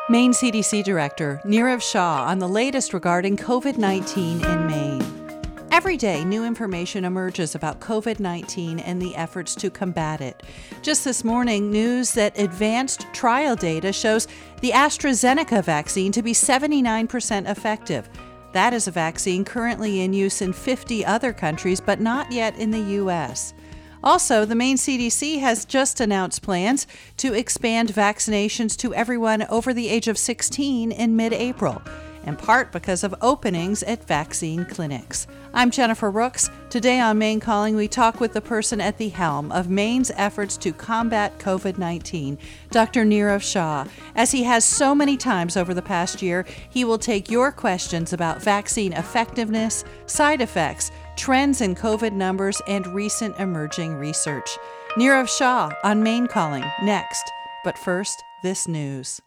Maine CDC Director Nirav Shah on the latest regarding COVID-19 in Maine. Every day, new information emerges about COVID-19 and the efforts to combat it. Just this morning, news that advanced trial data shows the AstraZeneca vaccine to be 79% effective. That is a vaccine currently in use in 50 other countries, but not yet in the U.S. Also, the Maine CDC has just announced plans to expand vaccinations to everyone over the age of 16 in mid-April, in part because of openings at vaccine clinics. I'm Jennifer Rooks. Today on Maine Calling, we talk with the person at the helm of Maine's efforts to combat COVID-19, Dr. Nirav Shah. As he has so many times over the past year, he will take your questions about vaccine effectiveness, side effects, trends in COVID numbers, and recent emerging research. Nirav Shah on Maine Calling next. But first, this news.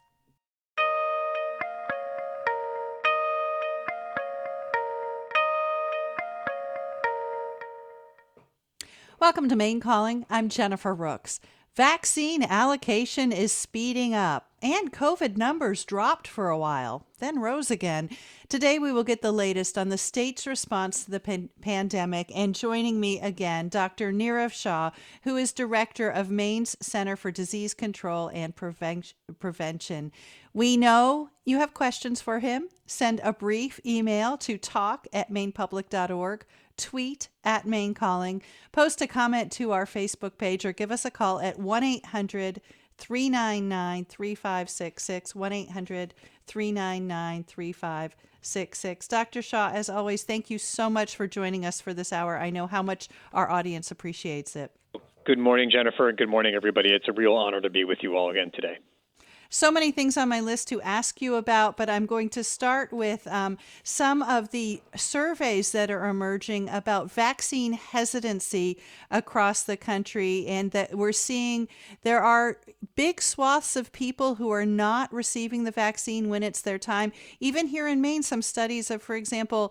Welcome to Maine Calling. I'm Jennifer Rooks. Vaccine allocation is speeding up, and COVID numbers dropped for a while, then rose again. Today, we will get the latest on the state's response to the pandemic, and joining me again, Dr. Nirav Shah, who is director of Maine's Center for Disease Control and Prevention. We know you have questions for him. Send a brief email to talk@mainepublic.org. Tweet at Maine Calling, post a comment to our Facebook page, or give us a call at 1-800-399-3566, 1-800-399-3566. Dr. Shah, as always, thank you so much for joining us for this hour. I know how much our audience appreciates it. Good morning, Jennifer, and good morning, everybody. It's a real honor to be with you all again today. So many things on my list to ask you about, but I'm going to start with some of the surveys that are emerging about vaccine hesitancy across the country, and that we're seeing there are big swaths of people who are not receiving the vaccine when it's their time. Even here in Maine, some studies of, for example,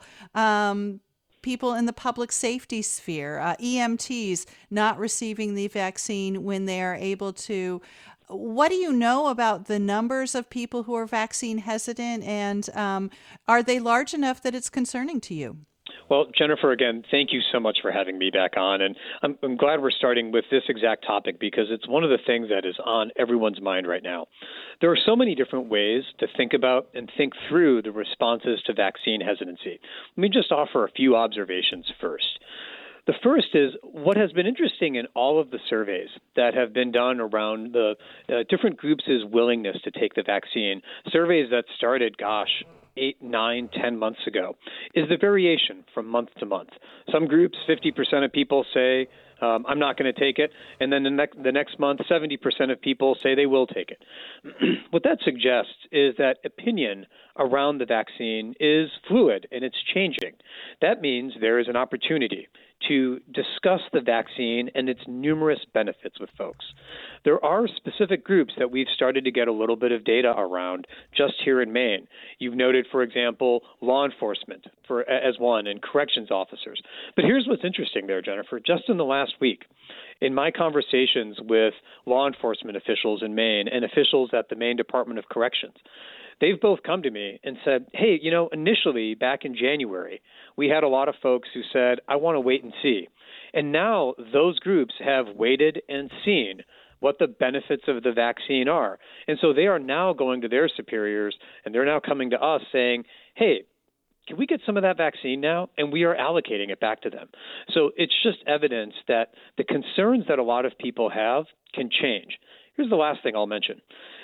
people in the public safety sphere, EMTs not receiving the vaccine when they are able to. What do you know about the numbers of people who are vaccine hesitant, and are they large enough that it's concerning to you? Well, Jennifer, again, thank you so much for having me back on. And I'm glad we're starting with this exact topic because it's one of the things that is on everyone's mind right now. There are so many different ways to think about and think through the responses to vaccine hesitancy. Let me just offer a few observations first. The first is what has been interesting in all of the surveys that have been done around the different groups' willingness to take the vaccine, surveys that started, 8, 9, 10 months ago, is the variation from month to month. Some groups, 50% of people say, I'm not going to take it. And then the next month, 70% of people say they will take it. What that suggests is that opinion around the vaccine is fluid and it's changing. That means there is an opportunity to discuss the vaccine and its numerous benefits with folks. There are specific groups that we've started to get a little bit of data around just here in Maine. You've noted, for example, law enforcement as one, and corrections officers. But here's what's interesting there, Jennifer. Just in the last week, in my conversations with law enforcement officials in Maine and officials at the Maine Department of Corrections, they've both come to me and said, hey, initially back in January, we had a lot of folks who said, I want to wait and see. And now those groups have waited and seen what the benefits of the vaccine are. And so they are now going to their superiors and they're now coming to us saying, hey, can we get some of that vaccine now? And we are allocating it back to them. So it's just evidence that the concerns that a lot of people have can change. Here's the last thing I'll mention.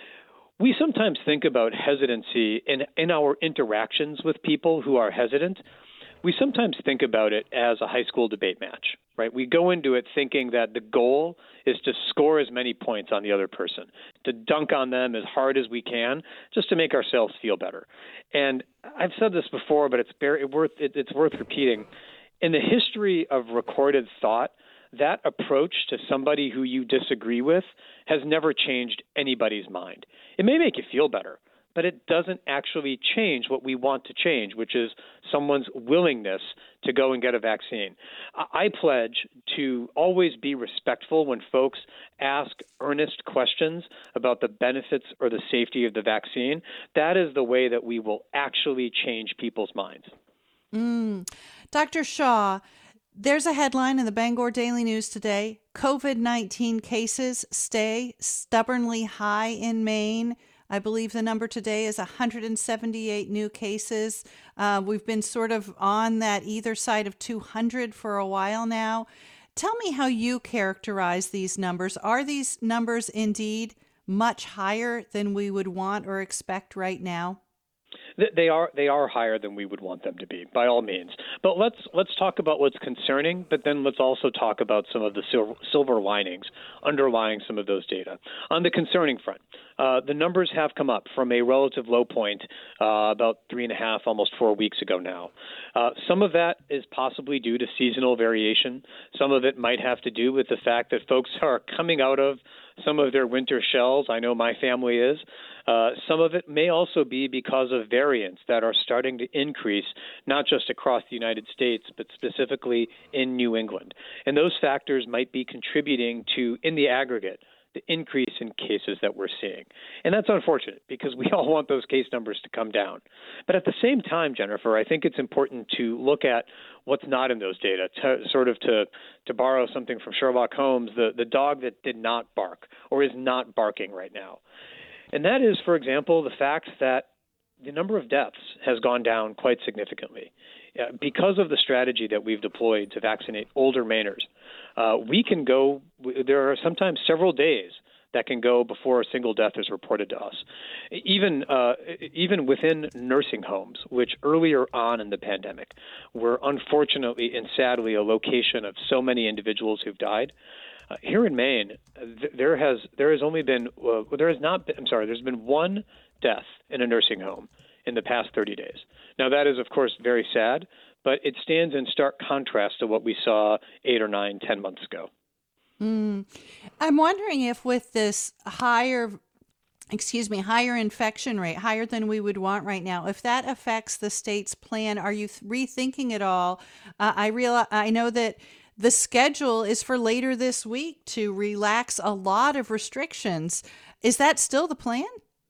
We sometimes think about hesitancy in our interactions with people who are hesitant. We sometimes think about it as a high school debate match, right? We go into it thinking that the goal is to score as many points on the other person, to dunk on them as hard as we can, just to make ourselves feel better. And I've said this before, but it's worth repeating. In the history of recorded thought, that approach to somebody who you disagree with has never changed anybody's mind. It may make you feel better, but it doesn't actually change what we want to change, which is someone's willingness to go and get a vaccine. I pledge to always be respectful when folks ask earnest questions about the benefits or the safety of the vaccine. That is the way that we will actually change people's minds. Dr. Shah, there's a headline in the Bangor Daily News today. COVID-19 cases stay stubbornly high in Maine. I believe the number today is 178 new cases. We've been sort of on that either side of 200 for a while now. Tell me how you characterize these numbers. Are these numbers indeed much higher than we would want or expect right now? They are higher than we would want them to be, by all means. But let's talk about what's concerning, but then let's also talk about some of the silver linings underlying some of those data. On the concerning front, the numbers have come up from a relative low point about 3.5, almost 4 weeks ago now. Some of that is possibly due to seasonal variation. Some of it might have to do with the fact that folks are coming out of some of their winter shells. I know my family is. Some of it may also be because of variants that are starting to increase, not just across the United States, but specifically in New England. And those factors might be contributing to, in the aggregate, the increase in cases that we're seeing. And that's unfortunate because we all want those case numbers to come down. But at the same time, Jennifer, I think it's important to look at what's not in those data, to borrow something from Sherlock Holmes, the dog that did not bark or is not barking right now. And that is, for example, the fact that the number of deaths has gone down quite significantly. Because of the strategy that we've deployed to vaccinate older Mainers, there are sometimes several days that can go before a single death is reported to us. Even within nursing homes, which earlier on in the pandemic were unfortunately and sadly a location of so many individuals who've died, here in Maine, there's been one death in a nursing home in the past 30 days. Now, that is, of course, very sad, but it stands in stark contrast to what we saw 8 or 9, 10 months ago. I'm wondering if with this higher infection rate, higher than we would want right now, if that affects the state's plan. Are you rethinking it all? I know that the schedule is for later this week to relax a lot of restrictions. Is that still the plan?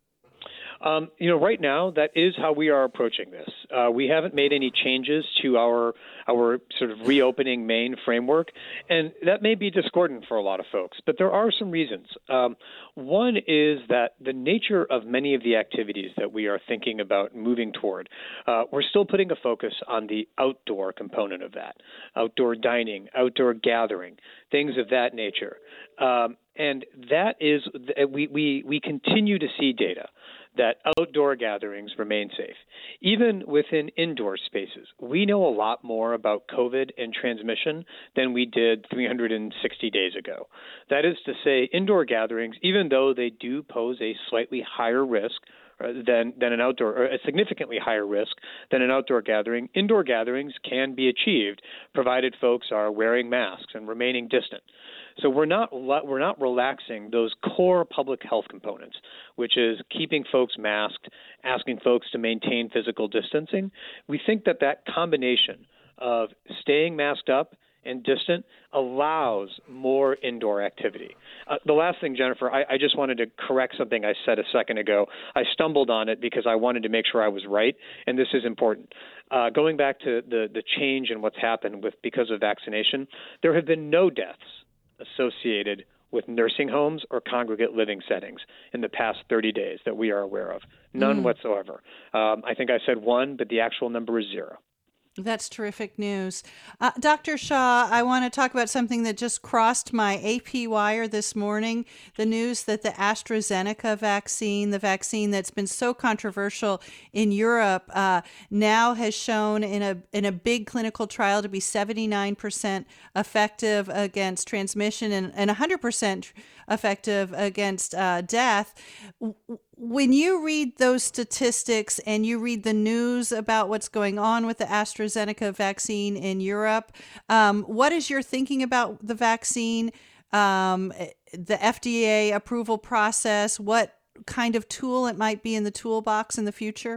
Right now, that is how we are approaching this. We haven't made any changes to our sort of reopening Maine framework, and that may be discordant for a lot of folks, but there are some reasons. One is that the nature of many of the activities that we are thinking about moving toward, we're still putting a focus on the outdoor component of that, outdoor dining, outdoor gathering, things of that nature. And that is, we continue to see data that outdoor gatherings remain safe. Even within indoor spaces, we know a lot more about COVID and transmission than we did 360 days ago. That is to say, indoor gatherings, even though they do pose a slightly higher risk than an outdoor, or a significantly higher risk than an outdoor gathering, indoor gatherings can be achieved provided folks are wearing masks and remaining distant. So we're not relaxing those core public health components, which is keeping folks masked, asking folks to maintain physical distancing. We think that combination of staying masked up and distant allows more indoor activity. The last thing, Jennifer, I just wanted to correct something I said a second ago. I stumbled on it because I wanted to make sure I was right, and this is important. Going back to the change in what's happened because of vaccination, there have been no deaths associated with nursing homes or congregate living settings in the past 30 days that we are aware of. None whatsoever. I think I said 1, but the actual number is 0. That's terrific news. Dr. Shah, I want to talk about something that just crossed my AP wire this morning, the news that the AstraZeneca vaccine, the vaccine that's been so controversial in Europe, now has shown in a big clinical trial to be 79% effective against transmission and 100% effective against death. When you read those statistics and you read the news about what's going on with the AstraZeneca vaccine in Europe, what is your thinking about the vaccine, the FDA approval process? What kind of tool it might be in the toolbox in the future?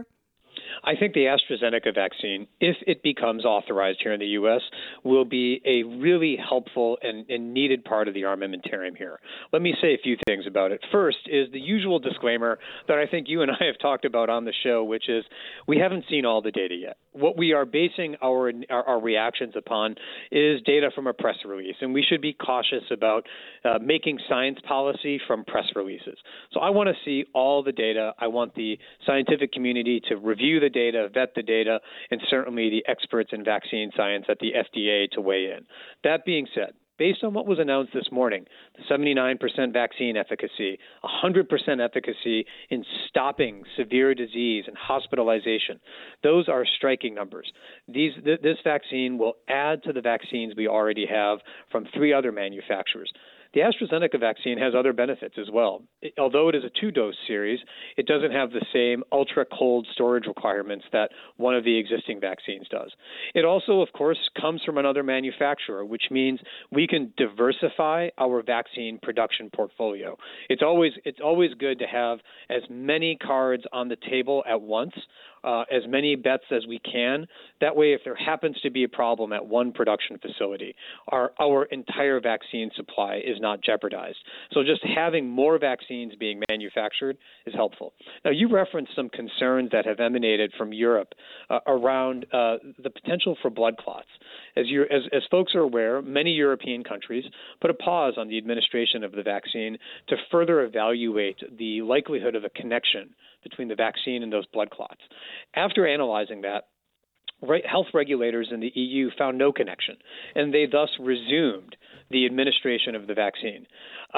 I think the AstraZeneca vaccine, if it becomes authorized here in the U.S., will be a really helpful and needed part of the armamentarium here. Let me say a few things about it. First is the usual disclaimer that I think you and I have talked about on the show, which is we haven't seen all the data yet. What we are basing our reactions upon is data from a press release, and we should be cautious about making science policy from press releases. So I want to see all the data. I want the scientific community to review the data, vet the data, and certainly the experts in vaccine science at the FDA to weigh in. That being said, based on what was announced this morning, the 79% vaccine efficacy, 100% efficacy in stopping severe disease and hospitalization, those are striking numbers. This vaccine will add to the vaccines we already have from 3 other manufacturers. The AstraZeneca vaccine has other benefits as well. Although it is a 2-dose series, it doesn't have the same ultra-cold storage requirements that one of the existing vaccines does. It also, of course, comes from another manufacturer, which means we can diversify our vaccine production portfolio. It's always good to have as many cards on the table at once, as many bets as we can. That way, if there happens to be a problem at one production facility, our entire vaccine supply is not jeopardized. So just having more vaccines being manufactured is helpful. Now, you referenced some concerns that have emanated from Europe around the potential for blood clots. As folks are aware, many European countries put a pause on the administration of the vaccine to further evaluate the likelihood of a connection between the vaccine and those blood clots. After analyzing that, health regulators in the EU found no connection, and they thus resumed the administration of the vaccine.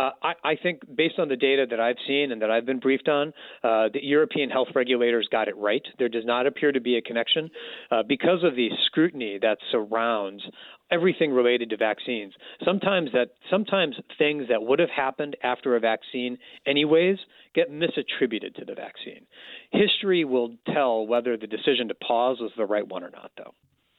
I think based on the data that I've seen and that I've been briefed on, the European health regulators got it right. There does not appear to be a connection because of the scrutiny that surrounds everything related to vaccines. Sometimes things that would have happened after a vaccine anyways get misattributed to the vaccine. History will tell whether the decision to pause was the right one or not, though.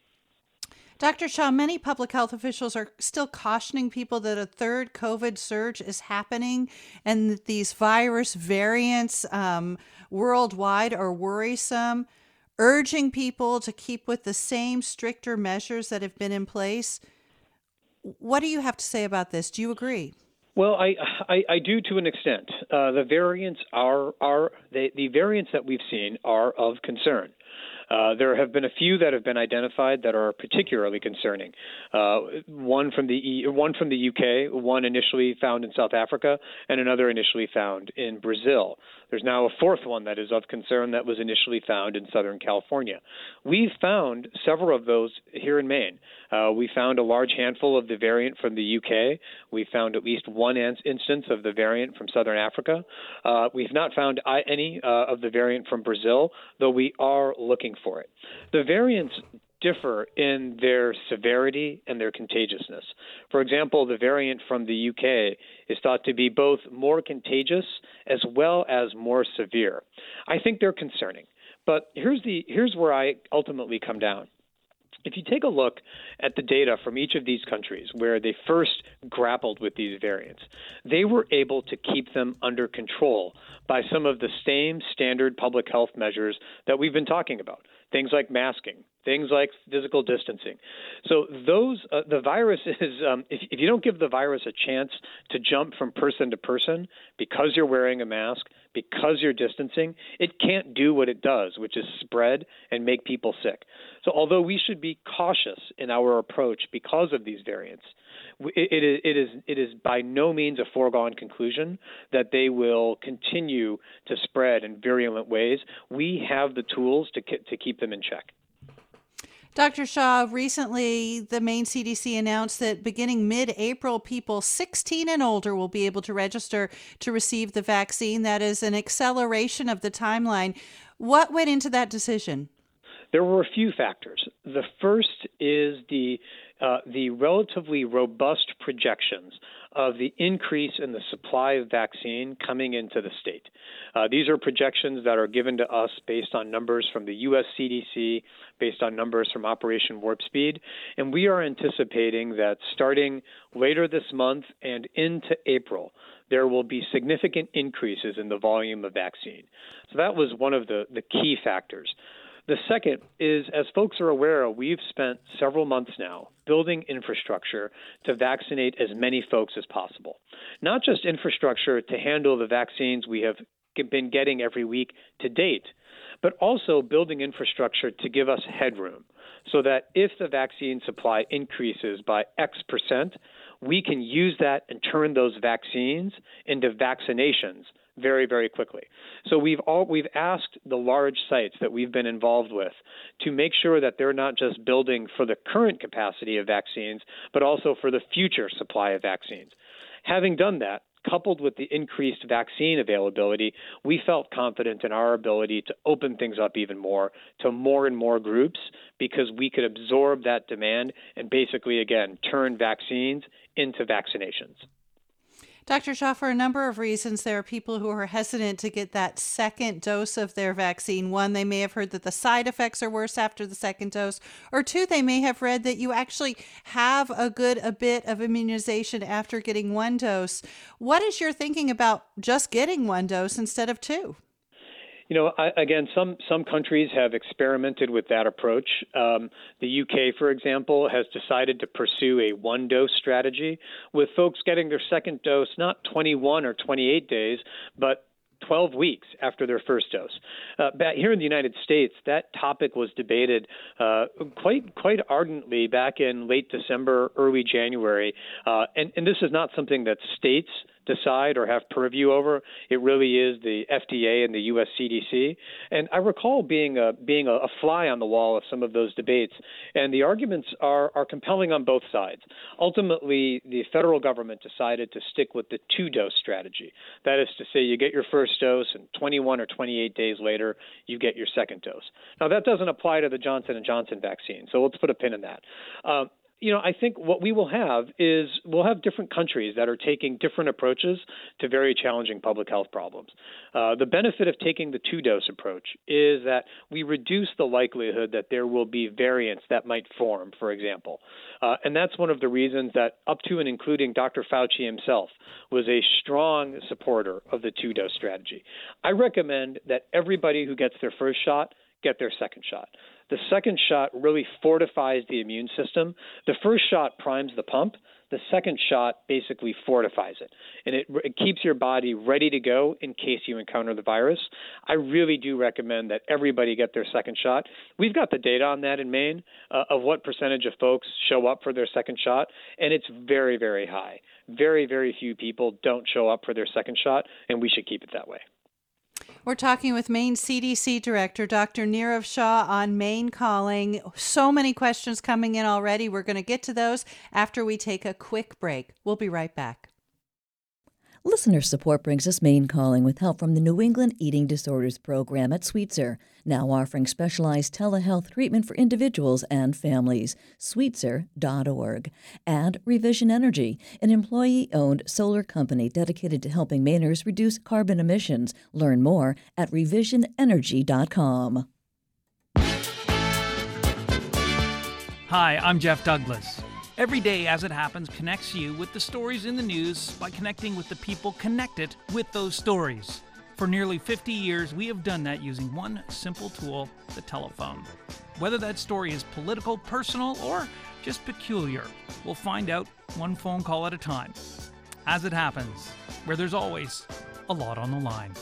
Dr. Shah, many public health officials are still cautioning people that a third COVID surge is happening and that these virus variants worldwide are worrisome, urging people to keep with the same stricter measures that have been in place. What do you have to say about this? Do you agree? Well, I do to an extent. The variants the variants that we've seen are of concern. There have been a few that have been identified that are particularly concerning. One from the UK, one initially found in South Africa, and another initially found in Brazil. There's now a fourth one that is of concern that was initially found in Southern California. We've found several of those here in Maine. We found a large handful of the variant from the UK. We found at least one instance of the variant from Southern Africa. We've not found any of the variant from Brazil, though we are looking for it. The variants differ in their severity and their contagiousness. For example, the variant from the UK is thought to be both more contagious as well as more severe. I think they're concerning. But here's where I ultimately come down. If you take a look at the data from each of these countries where they first grappled with these variants, they were able to keep them under control by some of the same standard public health measures that we've been talking about, things like masking, things like physical distancing. So the virus is, if you don't give the virus a chance to jump from person to person because you're wearing a mask, because you're distancing, it can't do what it does, which is spread and make people sick. So although we should be cautious in our approach because of these variants, it is by no means a foregone conclusion that they will continue to spread in virulent ways. We have the tools to keep them in check. Dr. Shah, recently the Maine CDC announced that beginning mid-April, people 16 and older will be able to register to receive the vaccine. That is an acceleration of the timeline. What went into that decision? There were a few factors. The first is the relatively robust projections of the increase in the supply of vaccine coming into the state. These are projections that are given to us based on numbers from the U.S. CDC, based on numbers from Operation Warp Speed, and we are anticipating that starting later this month and into April, there will be significant increases in the volume of vaccine. So that was one of the key factors. The second is, as folks are aware, we've spent several months now building infrastructure to vaccinate as many folks as possible. Not just infrastructure to handle the vaccines we have been getting every week to date, but also building infrastructure to give us headroom so that if the vaccine supply increases by X percent, we can use that and turn those vaccines into vaccinations very, very quickly. So we've asked the large sites that we've been involved with to make sure that they're not just building for the current capacity of vaccines, but also for the future supply of vaccines. Having done that, coupled with the increased vaccine availability, we felt confident in our ability to open things up even more to more and more groups because we could absorb that demand and basically, again, turn vaccines into vaccinations. Dr. Shah, for a number of reasons, there are people who are hesitant to get that second dose of their vaccine. One, they may have heard that the side effects are worse after the second dose. Or two, they may have read that you actually have a bit of immunization after getting one dose. What is your thinking about just getting one dose instead of two? Again, some countries have experimented with that approach. The UK, for example, has decided to pursue a one-dose strategy with folks getting their second dose not 21 or 28 days, but 12 weeks after their first dose. Here in the United States, that topic was debated quite ardently back in late December, early January. And this is not something that states decide or have purview over. It really is the FDA and the U.S. CDC. And I recall being a fly on the wall of some of those debates. And the arguments are compelling on both sides. Ultimately, the federal government decided to stick with the two-dose strategy. That is to say, you get your first dose, and 21 or 28 days later, you get your second dose. Now, that doesn't apply to the Johnson & Johnson vaccine, so let's put a pin in that. I think what we will have is we'll have different countries that are taking different approaches to very challenging public health problems. The benefit of taking the two-dose approach is that we reduce the likelihood that there will be variants that might form, for example. And that's one of the reasons that up to and including Dr. Fauci himself was a strong supporter of the two-dose strategy. I recommend that everybody who gets their first shot get their second shot. The second shot really fortifies the immune system. The first shot primes the pump. The second shot basically fortifies it, and it keeps your body ready to go in case you encounter the virus. I really do recommend that everybody get their second shot. We've got the data on that in Maine of what percentage of folks show up for their second shot, and it's very, very high. Very, very few people don't show up for their second shot, and we should keep it that way. We're talking with Maine CDC Director Dr. Nirav Shah on Maine Calling. So many questions coming in already. We're going to get to those after we take a quick break. We'll be right back. Listener support brings us Maine Calling with help from the New England Eating Disorders Program at Sweetser, now offering specialized telehealth treatment for individuals and families. Sweetser.org. And Revision Energy, an employee-owned solar company dedicated to helping Mainers reduce carbon emissions. Learn more at revisionenergy.com. Hi, I'm Jeff Douglas. Every Day As It Happens connects you with the stories in the news by connecting with the people connected with those stories. For nearly 50 years, we have done that using one simple tool, the telephone. Whether that story is political, personal, or just peculiar, we'll find out one phone call at a time. As It Happens, where there's always a lot on the line.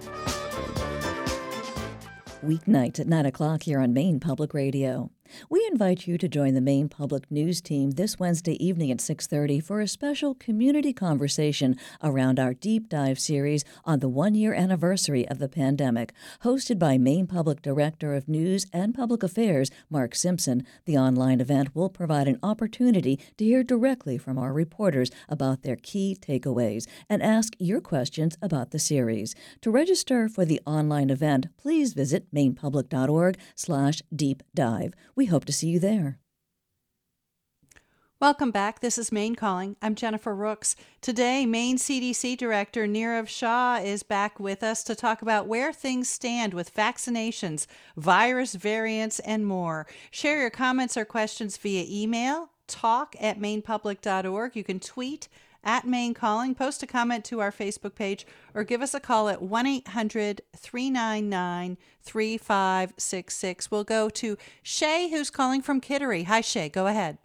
Weeknights at 9 o'clock here on Maine Public Radio. We invite you to join the Maine Public News team this Wednesday evening at 6:30 for a special community conversation around our Deep Dive series on the one-year anniversary of the pandemic. Hosted by Maine Public Director of News and Public Affairs, Mark Simpson, the online event will provide an opportunity to hear directly from our reporters about their key takeaways and ask your questions about the series. To register for the online event, please visit mainepublic.org/deepdive. We hope to see you there. Welcome back. This is Maine Calling. I'm Jennifer Rooks. Today, Maine CDC Director Nirav Shah is back with us to talk about where things stand with vaccinations, virus variants, and more. Share your comments or questions via email, talk@mainepublic.org. You can tweet at Maine Calling. Post a comment to our Facebook page or give us a call at 1-800-399-3566. We'll go to Shay, who's calling from Kittery. Hi, Shay. Go ahead.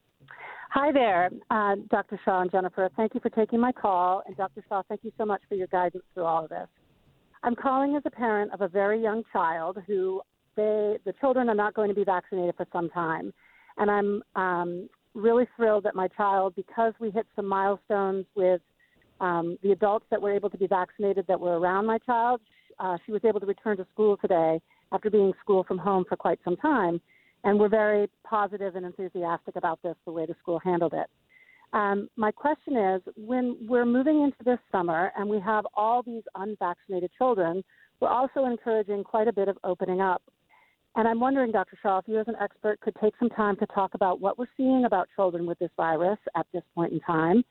Hi there, Dr. Shaw and Jennifer. Thank you for taking my call. And Dr. Shaw, thank you so much for your guidance through all of this. I'm calling as a parent of a very young child who the children are not going to be vaccinated for some time. And I'm really thrilled that my child, because we hit some milestones with the adults that were able to be vaccinated that were around my child, she was able to return to school today after being school from home for quite some time. And we're very positive and enthusiastic about this, the way the school handled it. My question is, when we're moving into this summer and we have all these unvaccinated children, we're also encouraging quite a bit of opening up. And I'm wondering, Dr. Shaw, if you as an expert could take some time to talk about what we're seeing about children with this virus at this point in time.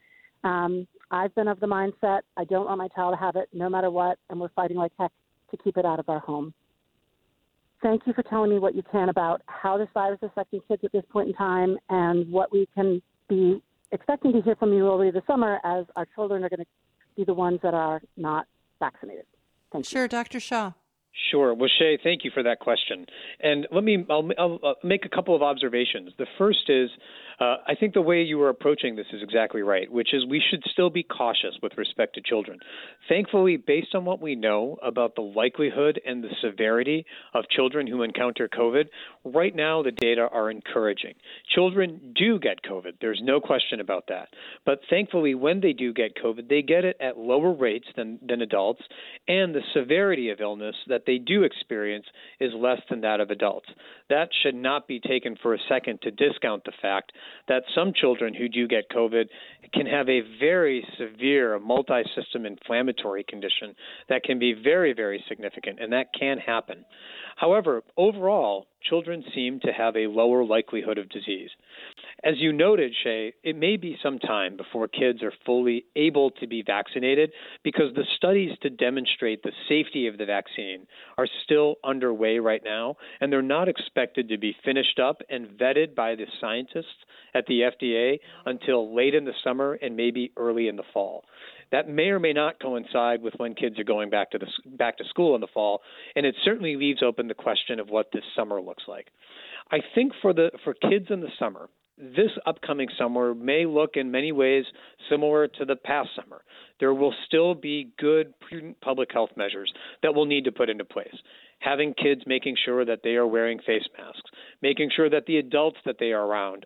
I've been of the mindset, I don't want my child to have it no matter what, and we're fighting like heck to keep it out of our home. Thank you for telling me what you can about how this virus is affecting kids at this point in time and what we can be expecting to hear from you over the summer as our children are going to be the ones that are not vaccinated. Thank you. Sure, Dr. Shaw. Sure. Well, Shay, thank you for that question. And I'll make a couple of observations. The first is, I think the way you were approaching this is exactly right, which is we should still be cautious with respect to children. Thankfully, based on what we know about the likelihood and the severity of children who encounter COVID, right now the data are encouraging. Children do get COVID. There's no question about that. But thankfully, when they do get COVID, they get it at lower rates than adults, and the severity of illness that they do experience is less than that of adults. That should not be taken for a second to discount the fact that some children who do get COVID can have a very severe multi-system inflammatory condition that can be very, very significant, and that can happen. However, overall, children seem to have a lower likelihood of disease. As you noted, Shay, it may be some time before kids are fully able to be vaccinated because the studies to demonstrate the safety of the vaccine are still underway right now, and they're not expected to be finished up and vetted by the scientists at the FDA until late in the summer and maybe early in the fall. That may or may not coincide with when kids are going back to school in the fall, and it certainly leaves open the question of what this summer looks like. I think for kids in the summer, this upcoming summer may look in many ways similar to the past summer. There will still be good, prudent public health measures that we'll need to put into place. Having kids making sure that they are wearing face masks, making sure that the adults that they are around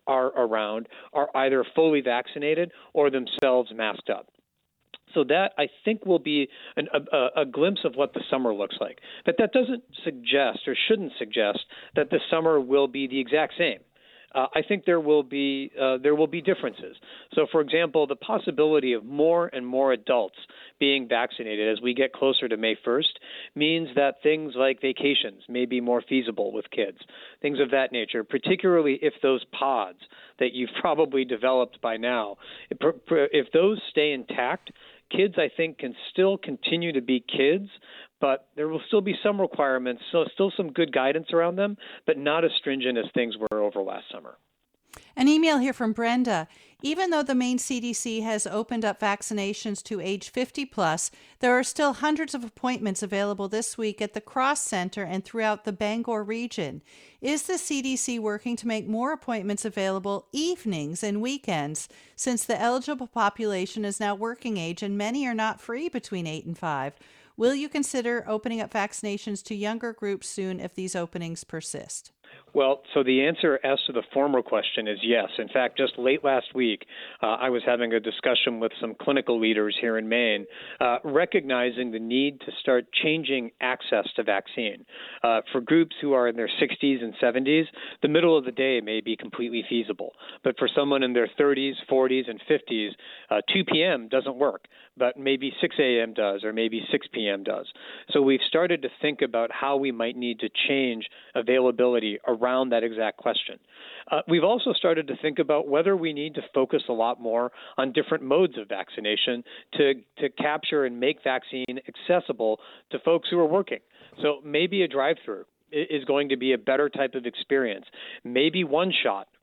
are either fully vaccinated or themselves masked up. So that, I think, will be a glimpse of what the summer looks like. But that doesn't suggest or shouldn't suggest that the summer will be the exact same. I think there will be differences. So, for example, the possibility of more and more adults being vaccinated as we get closer to May 1st means that things like vacations may be more feasible with kids, things of that nature, particularly if those pods that you've probably developed by now, if those stay intact, kids, I think, can still continue to be kids, but there will still be some requirements, so still some good guidance around them, but not as stringent as things were over last summer. An email here from Brenda. Even though the Maine CDC has opened up vaccinations to age 50 plus, there are still hundreds of appointments available this week at the Cross Center and throughout the Bangor region. Is the CDC working to make more appointments available evenings and weekends, since the eligible population is now working age and many are not free between 8 and 5? Will you consider opening up vaccinations to younger groups soon if these openings persist? Well, so the answer as to the former question is yes. In fact, just late last week, I was having a discussion with some clinical leaders here in Maine, recognizing the need to start changing access to vaccine. For groups who are in their 60s and 70s, the middle of the day may be completely feasible. But for someone in their 30s, 40s, and 50s, 2 p.m. doesn't work, but maybe 6 a.m. does, or maybe 6 p.m. does. So we've started to think about how we might need to change availability around that exact question. We've also started to think about whether we need to focus a lot more on different modes of vaccination to capture and make vaccine accessible to folks who are working. So maybe a drive-through is going to be a better type of experience. Maybe one shot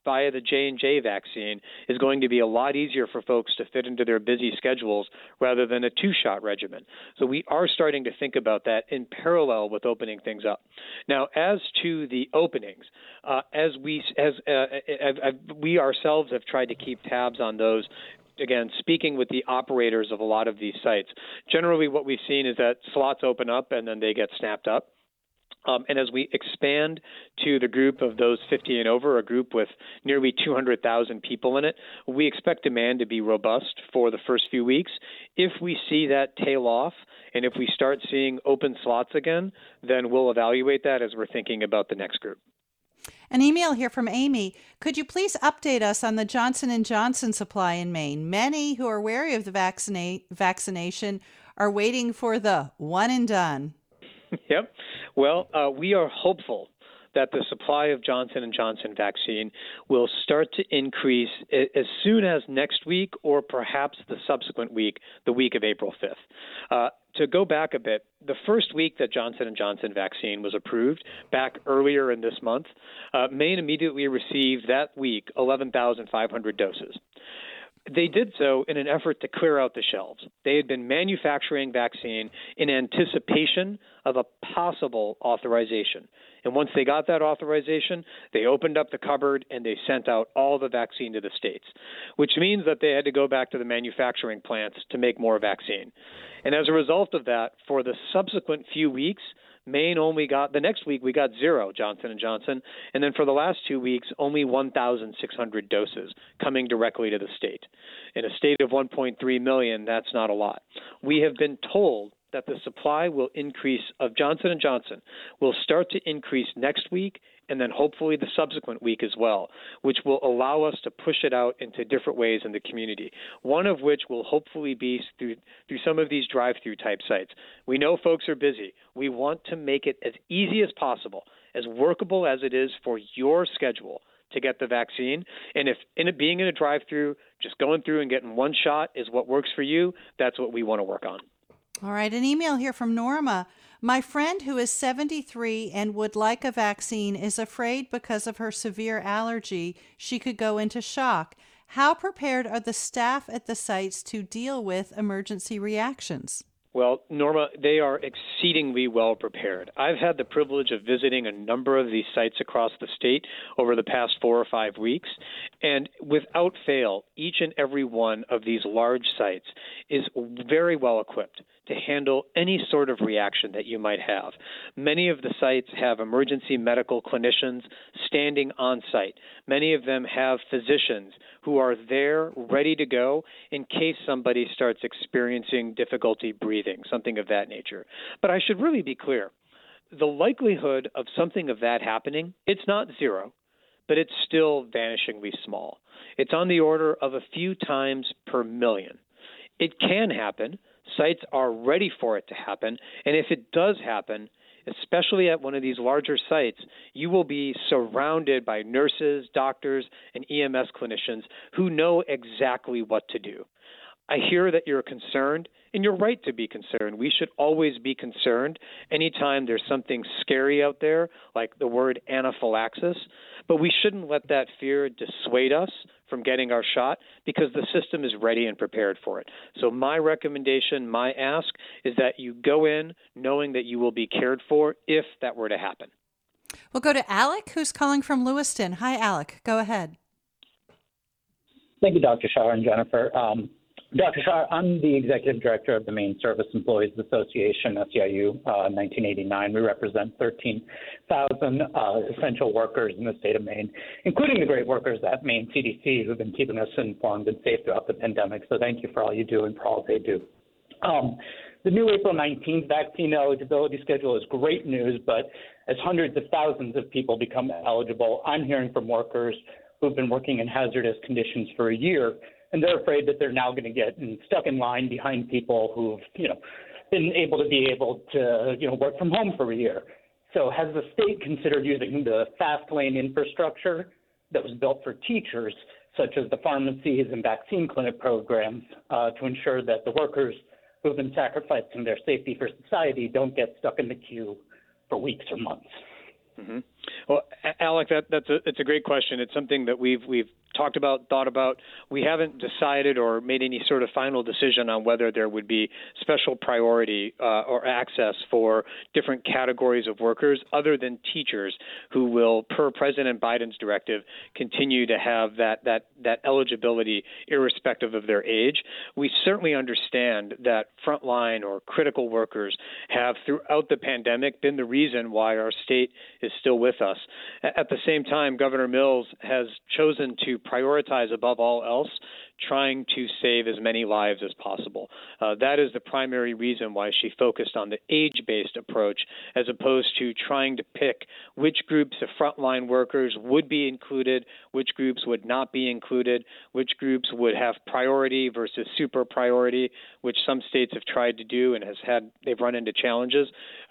via the J&J vaccine is going to be a lot easier for folks to fit into their busy schedules rather than a 2-shot regimen. So we are starting to think about that in parallel with opening things up. Now, as to the openings, we ourselves have tried to keep tabs on those. Again, speaking with the operators of a lot of these sites, generally what we've seen is that slots open up and then they get snapped up. And as we expand to the group of those 50 and over, a group with nearly 200,000 people in it, we expect demand to be robust for the first few weeks. If we see that tail off and if we start seeing open slots again, then we'll evaluate that as we're thinking about the next group. An email here from Amy. Could you please update us on the Johnson & Johnson supply in Maine? Many who are wary of the vaccination are waiting for the one and done. Yep. Well, we are hopeful that the supply of Johnson & Johnson vaccine will start to increase as soon as next week or perhaps the subsequent week, the week of April 5th. To go back a bit, the first week that Johnson & Johnson vaccine was approved, back earlier in this month, Maine immediately received that week 11,500 doses. They did so in an effort to clear out the shelves. They had been manufacturing vaccine in anticipation of a possible authorization. And once they got that authorization, they opened up the cupboard and they sent out all the vaccine to the states, which means that they had to go back to the manufacturing plants to make more vaccine. And as a result of that, for the subsequent few weeks, Maine only got, the next week we got 0 Johnson & Johnson, and then for the last 2 weeks, only 1,600 doses coming directly to the state. In a state of 1.3 million, that's not a lot. We have been told that the supply will increase of Johnson & Johnson will start to increase next week and then hopefully the subsequent week as well, which will allow us to push it out into different ways in the community, one of which will hopefully be through some of these drive-through type sites. We know folks are busy. We want to make it as easy as possible, as workable as it is for your schedule to get the vaccine. And if being in a drive-through, just going through and getting one shot is what works for you, that's what we want to work on. All right, an email here from Norma. My friend who is 73 and would like a vaccine is afraid because of her severe allergy she could go into shock. How prepared are the staff at the sites to deal with emergency reactions? Well, Norma, they are exceedingly well prepared. I've had the privilege of visiting a number of these sites across the state over the past 4 or 5 weeks, and without fail, each and every one of these large sites is very well equipped to handle any sort of reaction that you might have. Many of the sites have emergency medical clinicians standing on site. Many of them have physicians who are there ready to go in case somebody starts experiencing difficulty breathing, something of that nature. But I should really be clear. The likelihood of something of that happening, it's not 0, but it's still vanishingly small. It's on the order of a few times per million. It can happen. Sites are ready for it to happen. And if it does happen, especially at one of these larger sites, you will be surrounded by nurses, doctors, and EMS clinicians who know exactly what to do. I hear that you're concerned, and you're right to be concerned. We should always be concerned anytime there's something scary out there, like the word anaphylaxis, but we shouldn't let that fear dissuade us from getting our shot because the system is ready and prepared for it. So my recommendation, my ask, is that you go in knowing that you will be cared for if that were to happen. We'll go to Alec, who's calling from Lewiston. Hi, Alec. Go ahead. Thank you, Dr. Shah and Jennifer. Dr. Shah, I'm the executive director of the Maine Service Employees Association, SEIU, 1989. We represent 13,000 essential workers in the state of Maine, including the great workers at Maine CDC who've been keeping us informed and safe throughout the pandemic. So thank you for all you do and for all they do. The new April 19th vaccine eligibility schedule is great news, but as hundreds of thousands of people become eligible, I'm hearing from workers who've been working in hazardous conditions for a year, and they're afraid that they're now going to get stuck in line behind people who've, been able to work from home for a year. So has the state considered using the fast lane infrastructure that was built for teachers, such as the pharmacies and vaccine clinic programs, to ensure that the workers who have been sacrificing their safety for society don't get stuck in the queue for weeks or months? Mm-hmm. Well, Alec, it's a great question. It's something that we've talked about, thought about. We haven't decided or made any sort of final decision on whether there would be special priority or access for different categories of workers other than teachers who will, per President Biden's directive, continue to have that eligibility irrespective of their age. We certainly understand that frontline or critical workers have throughout the pandemic been the reason why our state is still with us. At the same time, Governor Mills has chosen to prioritize above all else trying to save as many lives as possible. That is the primary reason why she focused on the age-based approach as opposed to trying to pick which groups of frontline workers would be included, which groups would not be included, which groups would have priority versus super priority, which some states have tried to do and they've run into challenges.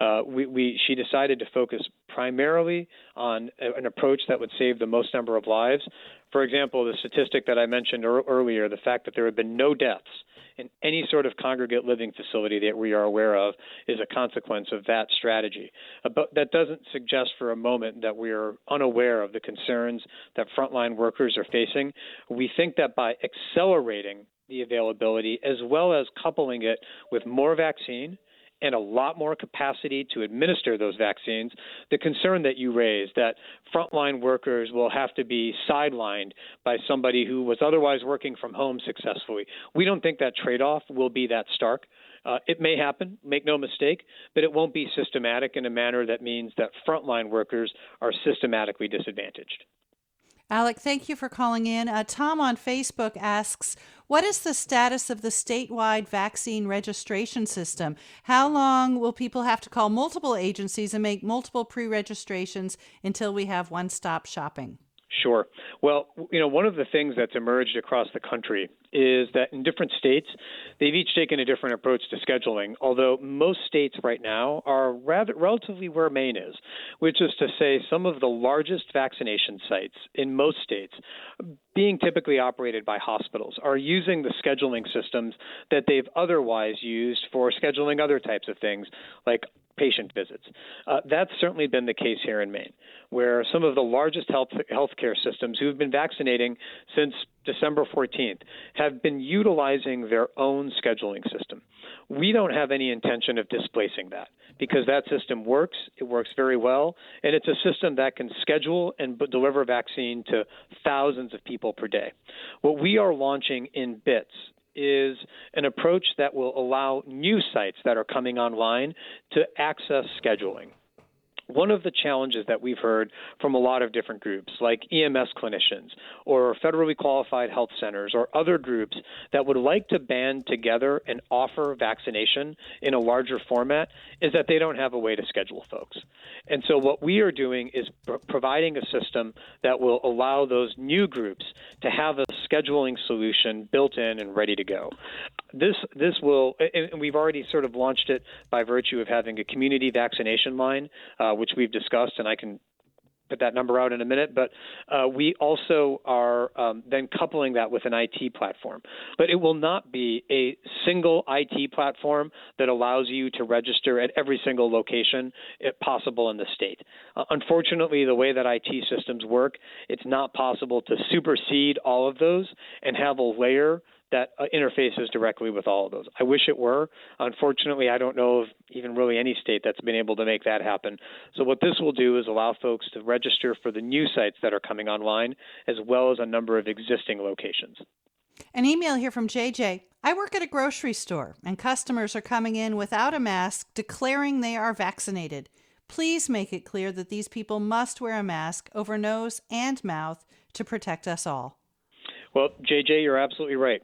She decided to focus primarily on an approach that would save the most number of lives. For example, the statistic that I mentioned earlier, the fact that there have been no deaths in any sort of congregate living facility that we are aware of is a consequence of that strategy. But that doesn't suggest for a moment that we are unaware of the concerns that frontline workers are facing. We think that by accelerating the availability as well as coupling it with more vaccine and a lot more capacity to administer those vaccines, the concern that you raised that frontline workers will have to be sidelined by somebody who was otherwise working from home successfully. We don't think that trade-off will be that stark. It may happen, make no mistake, but it won't be systematic in a manner that means that frontline workers are systematically disadvantaged. Alec, thank you for calling in. Tom on Facebook asks, what is the status of the statewide vaccine registration system? How long will people have to call multiple agencies and make multiple pre-registrations until we have one-stop shopping? Sure. Well, one of the things that's emerged across the country is that in different states, they've each taken a different approach to scheduling, although most states right now are relatively where Maine is, which is to say some of the largest vaccination sites in most states, being typically operated by hospitals, are using the scheduling systems that they've otherwise used for scheduling other types of things like patient visits. That's certainly been the case here in Maine, where some of the largest healthcare systems who've been vaccinating since December 14th have been utilizing their own scheduling system. We don't have any intention of displacing that because that system works. It works very well, and it's a system that can schedule and deliver vaccine to thousands of people per day. What we are launching in bits is an approach that will allow new sites that are coming online to access scheduling. One of the challenges that we've heard from a lot of different groups, like EMS clinicians or federally qualified health centers or other groups that would like to band together and offer vaccination in a larger format, is that they don't have a way to schedule folks. And so what we are doing is providing a system that will allow those new groups to have a scheduling solution built in and ready to go. This will, and we've already sort of launched it by virtue of having a community vaccination line, which we've discussed, and I can put that number out in a minute, but we also are then coupling that with an IT platform. But it will not be a single IT platform that allows you to register at every single location if possible in the state. Unfortunately, the way that IT systems work, it's not possible to supersede all of those and have a layer that interfaces directly with all of those. I wish it were. Unfortunately, I don't know of even really any state that's been able to make that happen. So what this will do is allow folks to register for the new sites that are coming online, as well as a number of existing locations. An email here from JJ. I work at a grocery store, and customers are coming in without a mask, declaring they are vaccinated. Please make it clear that these people must wear a mask over nose and mouth to protect us all. Well, JJ, you're absolutely right.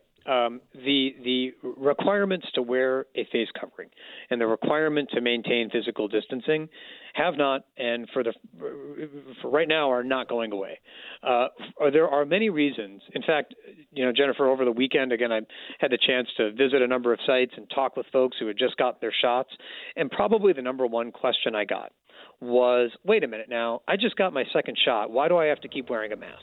The requirements to wear a face covering and the requirement to maintain physical distancing have not, and for right now, are not going away. There are many reasons. In fact, Jennifer, over the weekend, again, I had the chance to visit a number of sites and talk with folks who had just got their shots. And probably the number one question I got was, wait a minute now, I just got my second shot. Why do I have to keep wearing a mask?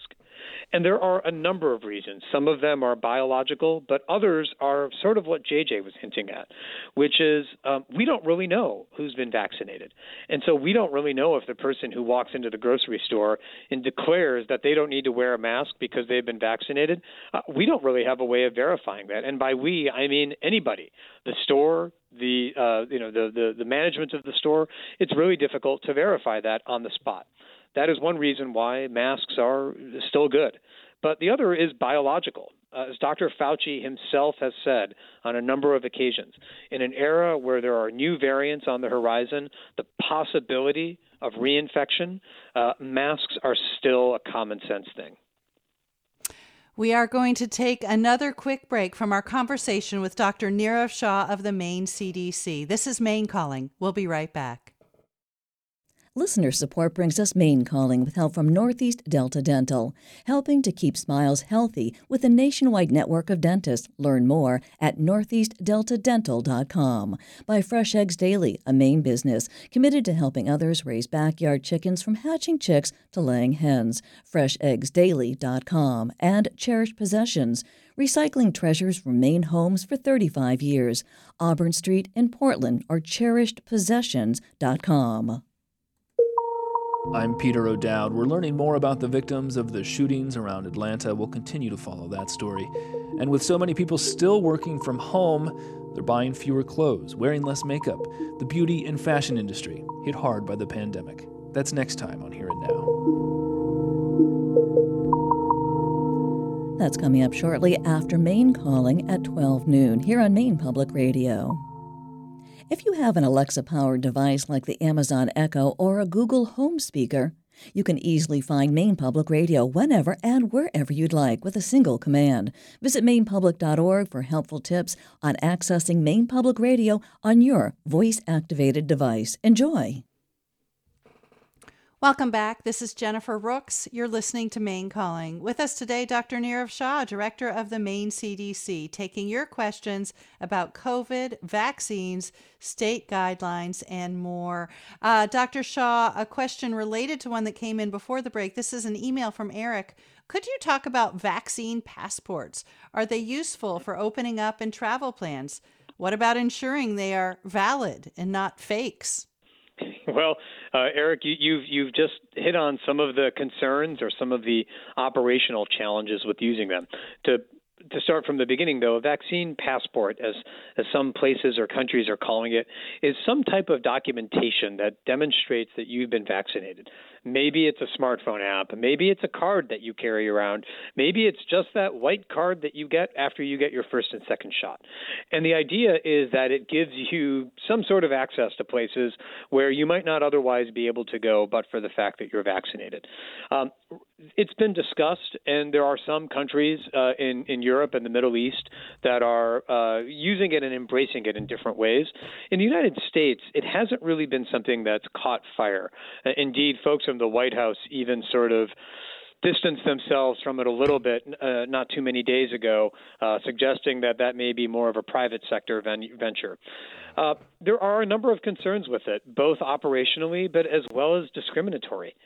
And there are a number of reasons. Some of them are biological, but others are sort of what JJ was hinting at, which is we don't really know who's been vaccinated. And so we don't really know if the person who walks into the grocery store and declares that they don't need to wear a mask because they've been vaccinated, we don't really have a way of verifying that. And by we, I mean anybody, the store, the management of the store. It's really difficult to verify that on the spot. That is one reason why masks are still good. But the other is biological. As Dr. Fauci himself has said on a number of occasions, in an era where there are new variants on the horizon, the possibility of reinfection, masks are still a common sense thing. We are going to take another quick break from our conversation with Dr. Nirav Shah of the Maine CDC. This is Maine Calling. We'll be right back. Listener support brings us Maine Calling with help from Northeast Delta Dental, helping to keep smiles healthy with a nationwide network of dentists. Learn more at northeastdeltadental.com. By Fresh Eggs Daily, a Maine business committed to helping others raise backyard chickens from hatching chicks to laying hens. FreshEggsDaily.com. And Cherished Possessions, recycling treasures from Maine homes for 35 years. Auburn Street in Portland or CherishedPossessions.com. I'm Peter O'Dowd. We're learning more about the victims of the shootings around Atlanta. We'll continue to follow that story. And with so many people still working from home, they're buying fewer clothes, wearing less makeup. The beauty and fashion industry hit hard by the pandemic. That's next time on Here and Now. That's coming up shortly after Maine Calling at 12 noon here on Maine Public Radio. If you have an Alexa-powered device like the Amazon Echo or a Google Home speaker, you can easily find Maine Public Radio whenever and wherever you'd like with a single command. Visit mainepublic.org for helpful tips on accessing Maine Public Radio on your voice-activated device. Enjoy! Welcome back. This is Jennifer Rooks. You're listening to Maine Calling. With us today, Dr. Nirav Shah, Director of the Maine CDC, taking your questions about COVID, vaccines, state guidelines, and more. Dr. Shah, a question related to one that came in before the break. This is an email from Eric. Could you talk about vaccine passports? Are they useful for opening up and travel plans? What about ensuring they are valid and not fakes? Well, Eric, you've just hit on some of the concerns or some of the operational challenges with using them. To start from the beginning, though, a vaccine passport, as some places or countries are calling it, is some type of documentation that demonstrates that you've been vaccinated. Maybe it's a smartphone app. Maybe it's a card that you carry around. Maybe it's just that white card that you get after you get your first and second shot. And the idea is that it gives you some sort of access to places where you might not otherwise be able to go but for the fact that you're vaccinated. It's been discussed, and there are some countries in Europe and the Middle East that are using it and embracing it in different ways. In the United States, it hasn't really been something that's caught fire. Indeed, folks from the White House even sort of distanced themselves from it a little bit not too many days ago, suggesting that may be more of a private sector venture. There are a number of concerns with it, both operationally but as well as discriminatory.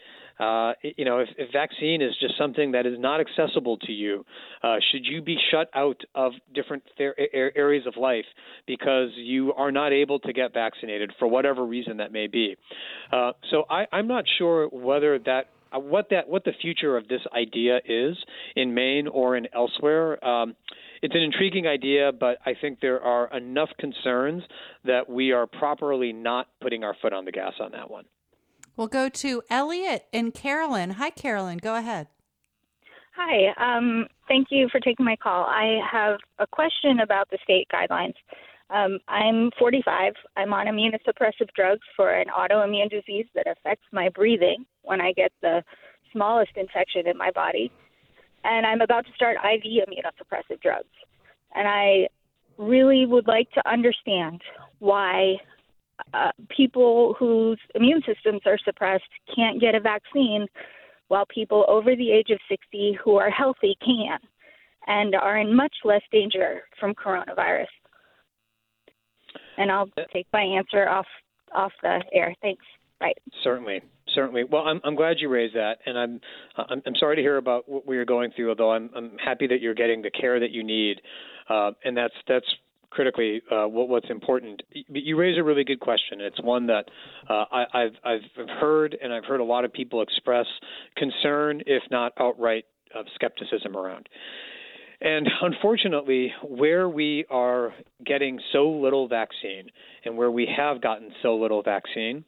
If vaccine is just something that is not accessible to you, should you be shut out of different areas of life because you are not able to get vaccinated for whatever reason that may be? So I'm not sure whether what the future of this idea is in Maine or in elsewhere. It's an intriguing idea, but I think there are enough concerns that we are properly not putting our foot on the gas on that one. We'll go to Elliot and Carolyn. Hi, Carolyn. Go ahead. Hi. Thank you for taking my call. I have a question about the state guidelines. I'm 45. I'm on immunosuppressive drugs for an autoimmune disease that affects my breathing when I get the smallest infection in my body. And I'm about to start IV immunosuppressive drugs. And I really would like to understand why people whose immune systems are suppressed can't get a vaccine while people over the age of 60 who are healthy can and are in much less danger from coronavirus. And I'll take my answer off the air. Thanks. Right. Certainly. Certainly. Well, I'm glad you raised that, and I'm sorry to hear about what you're going through. Although I'm happy that you're getting the care that you need, and that's critically what's important. You raise a really good question. It's one that I've heard, and I've heard a lot of people express concern, if not outright skepticism around. And unfortunately, where we are getting so little vaccine, and where we have gotten so little vaccine,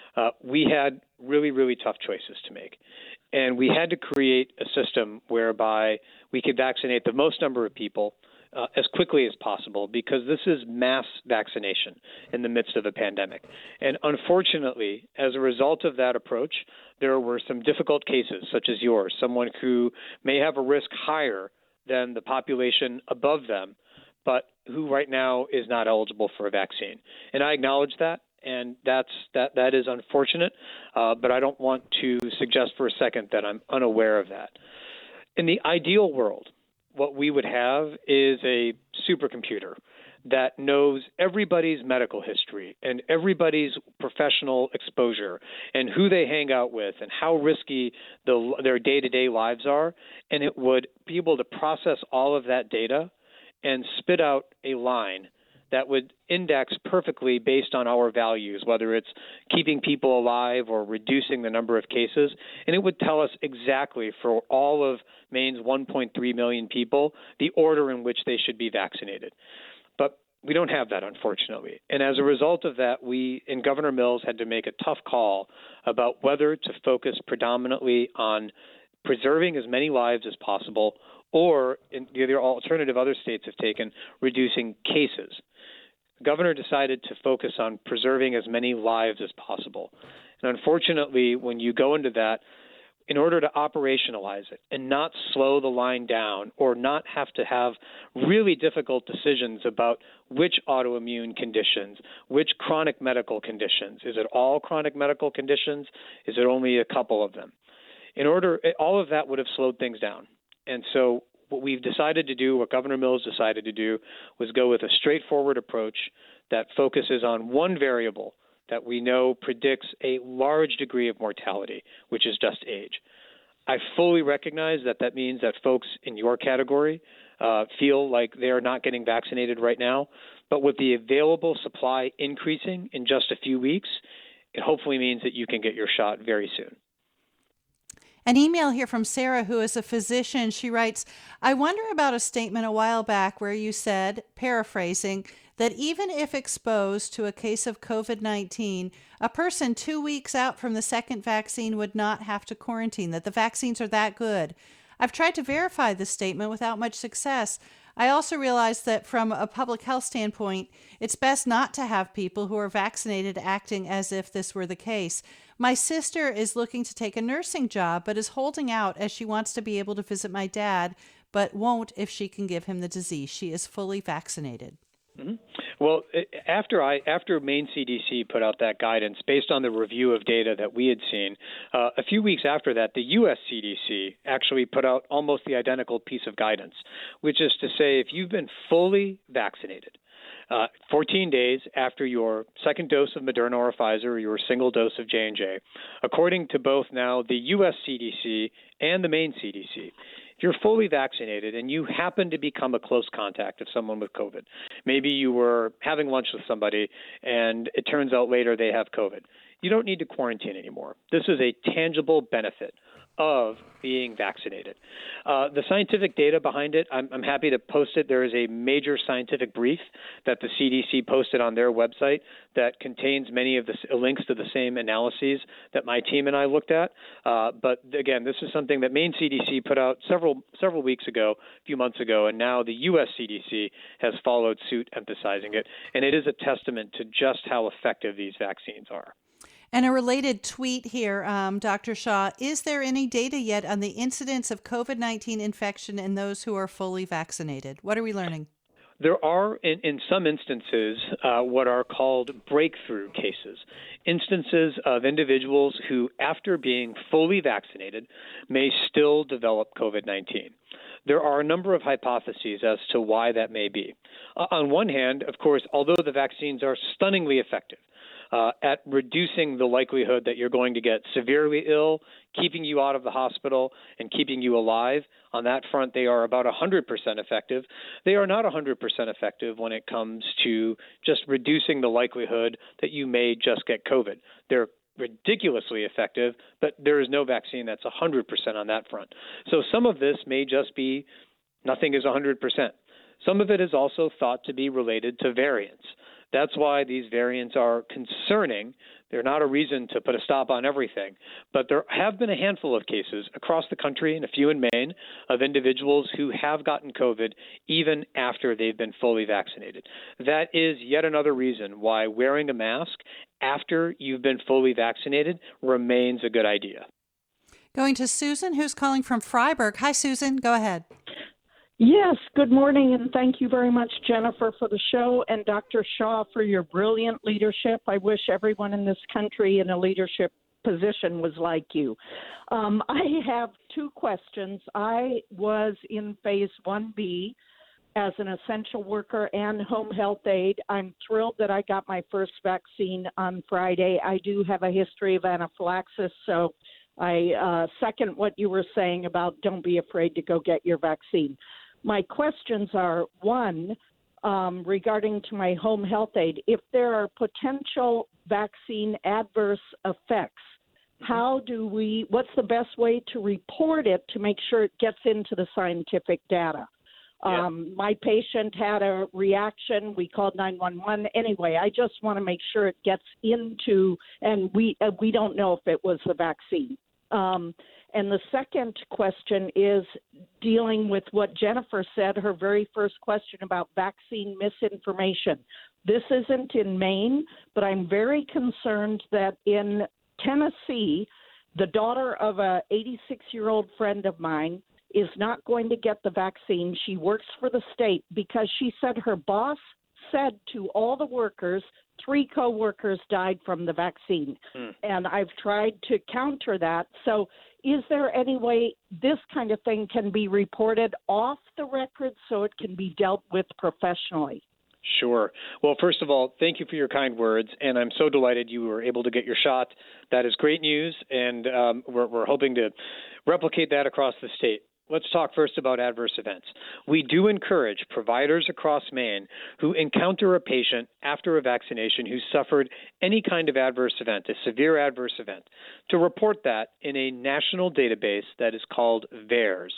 we had really, really tough choices to make. And we had to create a system whereby we could vaccinate the most number of people as quickly as possible, because this is mass vaccination in the midst of a pandemic. And unfortunately, as a result of that approach, there were some difficult cases, such as yours, someone who may have a risk higher than the population above them, but who right now is not eligible for a vaccine. And I acknowledge that. And that is unfortunate, but I don't want to suggest for a second that I'm unaware of that. In the ideal world, what we would have is a supercomputer that knows everybody's medical history and everybody's professional exposure and who they hang out with and how risky their day-to-day lives are, and it would be able to process all of that data and spit out a line that would index perfectly based on our values, whether it's keeping people alive or reducing the number of cases. And it would tell us exactly for all of Maine's 1.3 million people the order in which they should be vaccinated. But we don't have that, unfortunately. And as a result of that, we in Governor Mills had to make a tough call about whether to focus predominantly on preserving as many lives as possible, or in the alternative other states have taken, reducing cases. The governor decided to focus on preserving as many lives as possible. And unfortunately, when you go into that, in order to operationalize it and not slow the line down or not have to have really difficult decisions about which autoimmune conditions, which chronic medical conditions, is it all chronic medical conditions? Is it only a couple of them? All of that would have slowed things down. And so what we've decided to do, what Governor Mills decided to do, was go with a straightforward approach that focuses on one variable that we know predicts a large degree of mortality, which is just age. I fully recognize that means that folks in your category feel like they are not getting vaccinated right now, but with the available supply increasing in just a few weeks, it hopefully means that you can get your shot very soon. An email here from Sarah, who is a physician. She writes, I wonder about a statement a while back where you said, paraphrasing, that even if exposed to a case of COVID-19, a person 2 weeks out from the second vaccine would not have to quarantine, that the vaccines are that good. I've tried to verify this statement without much success. I also realize that from a public health standpoint, it's best not to have people who are vaccinated acting as if this were the case. My sister is looking to take a nursing job, but is holding out as she wants to be able to visit my dad, but won't if she can give him the disease. She is fully vaccinated. Mm-hmm. Well, after Maine CDC put out that guidance based on the review of data that we had seen, a few weeks after that, the U.S. CDC actually put out almost the identical piece of guidance, which is to say if you've been fully vaccinated, 14 days after your second dose of Moderna or Pfizer or your single dose of J&J, according to both now the U.S. CDC and the Maine CDC, if you're fully vaccinated and you happen to become a close contact of someone with COVID, maybe you were having lunch with somebody and it turns out later they have COVID, you don't need to quarantine anymore. This is a tangible benefit of being vaccinated. The scientific data behind it, I'm happy to post it. There is a major scientific brief that the CDC posted on their website that contains many of the links to the same analyses that my team and I looked at. But again, this is something that Maine CDC put out several weeks ago, a few months ago, and now the U.S. CDC has followed suit emphasizing it. And it is a testament to just how effective these vaccines are. And a related tweet here, Dr. Shah, is there any data yet on the incidence of COVID-19 infection in those who are fully vaccinated? What are we learning? There are, in some instances, what are called breakthrough cases, instances of individuals who, after being fully vaccinated, may still develop COVID-19. There are a number of hypotheses as to why that may be. On one hand, of course, although the vaccines are stunningly effective, at reducing the likelihood that you're going to get severely ill, keeping you out of the hospital, and keeping you alive. On that front, they are about 100% effective. They are not 100% effective when it comes to just reducing the likelihood that you may just get COVID. They're ridiculously effective, but there is no vaccine that's 100% on that front. So some of this may just be nothing is 100%. Some of it is also thought to be related to variants. That's why these variants are concerning. They're not a reason to put a stop on everything, but there have been a handful of cases across the country and a few in Maine of individuals who have gotten COVID even after they've been fully vaccinated. That is yet another reason why wearing a mask after you've been fully vaccinated remains a good idea. Going to Susan, who's calling from Freiburg. Hi, Susan. Go ahead. Yes, good morning, and thank you very much, Jennifer, for the show, and Dr. Shaw for your brilliant leadership. I wish everyone in this country in a leadership position was like you. I have two questions. I was in phase 1B as an essential worker and home health aide. I'm thrilled that I got my first vaccine on Friday. I do have a history of anaphylaxis, so I second what you were saying about don't be afraid to go get your vaccine. My questions are, one, regarding to my home health aide, if there are potential vaccine adverse effects, what's the best way to report it to make sure it gets into the scientific data? Yeah. My patient had a reaction. We called 911. Anyway, I just want to make sure it gets into, and we don't know if it was the vaccine. And the second question is dealing with what Jennifer said, her very first question about vaccine misinformation. This isn't in Maine, but I'm very concerned that in Tennessee, the daughter of a 86-year-old friend of mine is not going to get the vaccine. She works for the state because she said her boss said to all the workers, 3 coworkers died from the vaccine. And I've tried to counter that. So is there any way this kind of thing can be reported off the record so it can be dealt with professionally? Sure. Well, first of all, thank you for your kind words, and I'm so delighted you were able to get your shot. That is great news, and we're hoping to replicate that across the state. Let's talk first about adverse events. We do encourage providers across Maine who encounter a patient after a vaccination who suffered any kind of adverse event, a severe adverse event, to report that in a national database that is called VAERS,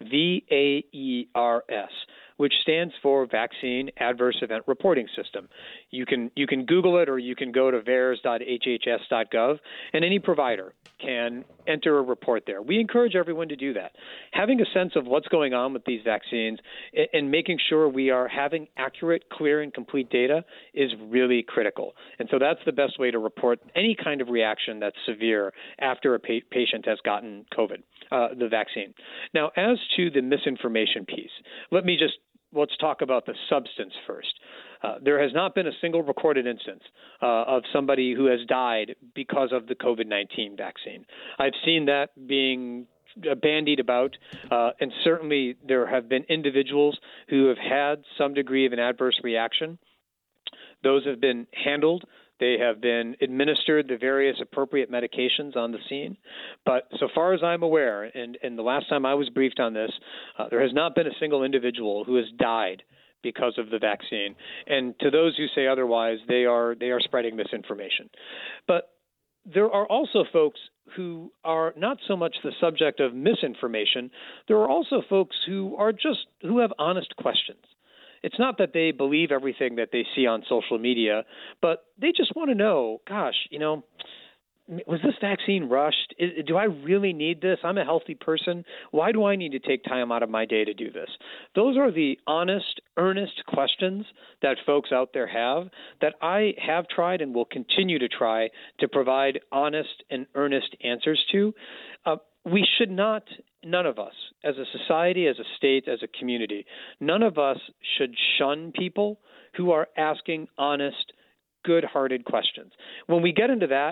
VAERS, which stands for Vaccine Adverse Event Reporting System. You can Google it, or you can go to vaers.hhs.gov, and any provider can enter a report there. We encourage everyone to do that. Having a sense of what's going on with these vaccines and making sure we are having accurate, clear, and complete data is really critical. And so that's the best way to report any kind of reaction that's severe after a patient has gotten COVID, the vaccine. Now, as to the misinformation piece, let's talk about the substance first. There has not been a single recorded instance of somebody who has died because of the COVID-19 vaccine. I've seen that being bandied about, and certainly there have been individuals who have had some degree of an adverse reaction. Those have been handled. They have been administered the various appropriate medications on the scene. But so far as I'm aware, and the last time I was briefed on this, there has not been a single individual who has died because of the vaccine. And to those who say otherwise, they are spreading misinformation. But there are also folks who are not so much the subject of misinformation. There are also folks who have honest questions. It's not that they believe everything that they see on social media, but they just want to know, gosh, was this vaccine rushed? Do I really need this? I'm a healthy person. Why do I need to take time out of my day to do this? Those are the honest, earnest questions that folks out there have that I have tried and will continue to try to provide honest and earnest answers to. We should not, none of us, as a society, as a state, as a community, none of us should shun people who are asking honest, good-hearted questions. When we get into that,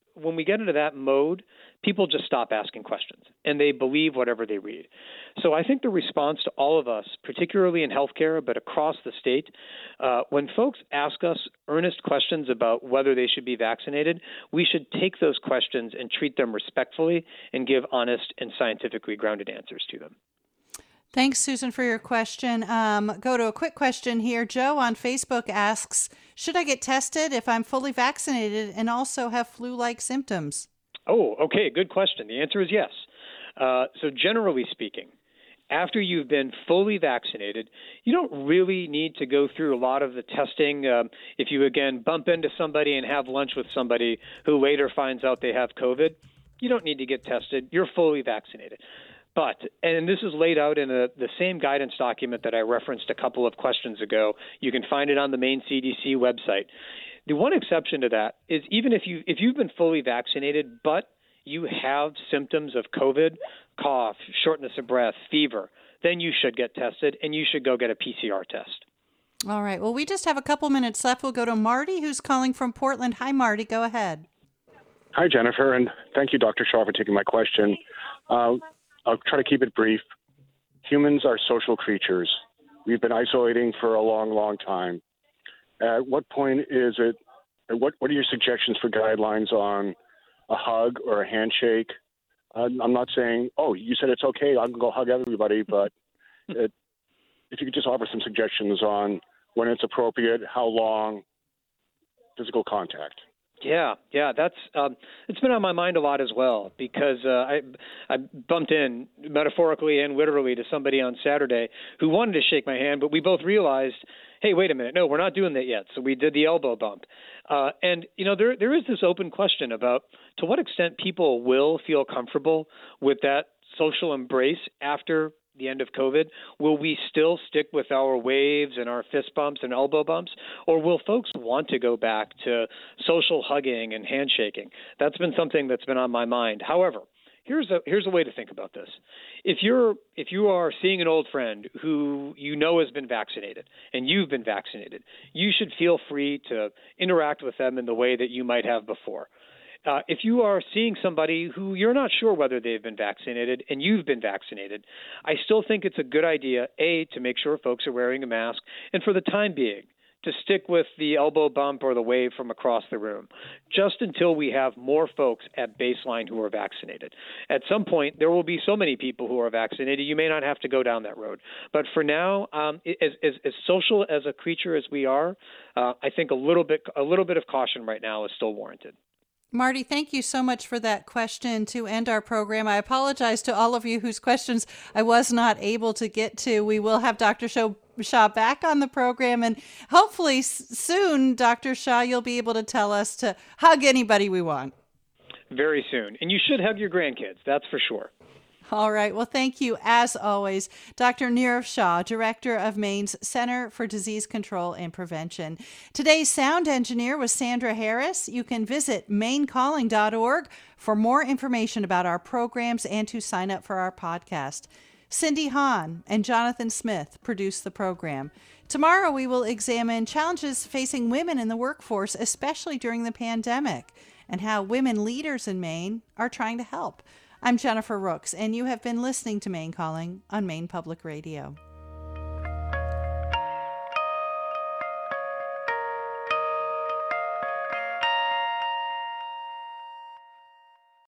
when we get into that mode, people just stop asking questions and they believe whatever they read. So I think the response to all of us, particularly in healthcare, but across the state, when folks ask us earnest questions about whether they should be vaccinated, we should take those questions and treat them respectfully and give honest and scientifically grounded answers to them. Thanks, Susan, for your question. Go to a quick question here. Joe on Facebook asks, should I get tested if I'm fully vaccinated and also have flu-like symptoms? Oh, okay. Good question. The answer is yes. So generally speaking, after you've been fully vaccinated, you don't really need to go through a lot of the testing. If you, again, bump into somebody and have lunch with somebody who later finds out they have COVID, you don't need to get tested. You're fully vaccinated. But, and this is laid out in the same guidance document that I referenced a couple of questions ago. You can find it on the Maine CDC website. The one exception to that is even if you've been fully vaccinated, but you have symptoms of COVID, cough, shortness of breath, fever, then you should get tested and you should go get a PCR test. All right. Well, we just have a couple minutes left. We'll go to Marty, who's calling from Portland. Hi, Marty. Go ahead. Hi, Jennifer, and thank you, Dr. Shaw, for taking my question. I'll try to keep it brief. Humans are social creatures. We've been isolating for a long, long time. At what point is it, what are your suggestions for guidelines on a hug or a handshake? I'm not saying, oh, you said it's okay, I'm going to go hug everybody, but if you could just offer some suggestions on when it's appropriate, how long, physical contact. Yeah, that's it's been on my mind a lot as well because I bumped in metaphorically and literally to somebody on Saturday who wanted to shake my hand, but we both realized, hey, wait a minute, no, we're not doing that yet. So we did the elbow bump, and there is this open question about to what extent people will feel comfortable with that social embrace after the end of COVID. Will we still stick with our waves and our fist bumps and elbow bumps, or will folks want to go back to social hugging and handshaking? That's been something that's been on my mind. However, here's a way to think about this. If you are seeing an old friend who you know has been vaccinated and you've been vaccinated, you should feel free to interact with them in the way that you might have before. If you are seeing somebody who you're not sure whether they've been vaccinated and you've been vaccinated, I still think it's a good idea, A, to make sure folks are wearing a mask, and for the time being, to stick with the elbow bump or the wave from across the room, just until we have more folks at baseline who are vaccinated. At some point, there will be so many people who are vaccinated, you may not have to go down that road. But for now, as social as a creature as we are, I think a little bit of caution right now is still warranted. Marty, thank you so much for that question to end our program. I apologize to all of you whose questions I was not able to get to. We will have Dr. Shaw back on the program, and hopefully soon, Dr. Shaw, you'll be able to tell us to hug anybody we want. Very soon. And you should hug your grandkids, that's for sure. All right. Well, thank you, as always, Dr. Nirav Shah, Director of Maine's Center for Disease Control and Prevention. Today's sound engineer was Sandra Harris. You can visit mainecalling.org for more information about our programs and to sign up for our podcast. Cindy Hahn and Jonathan Smith produce the program. Tomorrow, we will examine challenges facing women in the workforce, especially during the pandemic, and how women leaders in Maine are trying to help. I'm Jennifer Rooks, and you have been listening to Maine Calling on Maine Public Radio.